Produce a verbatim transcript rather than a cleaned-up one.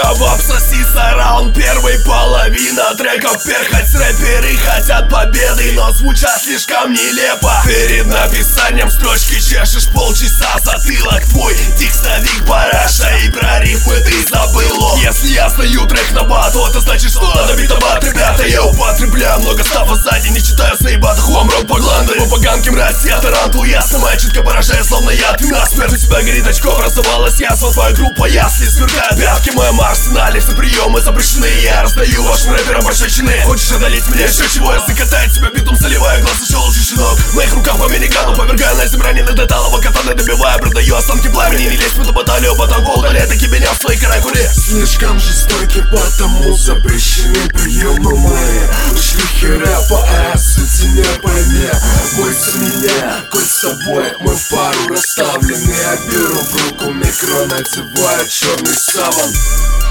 Рэп обсосится раунд, первый половина треков перхоть. Рэперы хотят победы, но звучат слишком нелепо. Перед написанием строчки чешешь полчаса затылок. Твой текстовик параша, и про рифмы ты забыл. Если я стою трек на бату, это значит, что надо битабат. Ребята, я употребляю много стафа сзади, не читаю заебатых хомрок по гланды. По поганке мразь, я тарантул, я сама четко поражаю, словно я. Ты насмерть, у тебя горит очко, раздавалась ясла. Твоя группа ясли, сверкают пятки в моем арсенале. Все приемы запрещены, я раздаю вашим рэперам пощечины. Хочешь одолеть меня, еще чего? Я закатаю тебя битум, заливаю глаз, щелчу щенок. В моих руках по минигану, повергаю на землю раненых до талого катаны, добиваю, продаю останки пламени. Не лезь в эту баталию, потом полдали, таки меня в своей каракуле. Слишком жестокий, потому запрещены приемы мои. Шлюхи рэпа, а сути не пойми. Будь с меня, коль с тобой мы в пару расставлены. Я беру в руку микро, надеваю черный саван.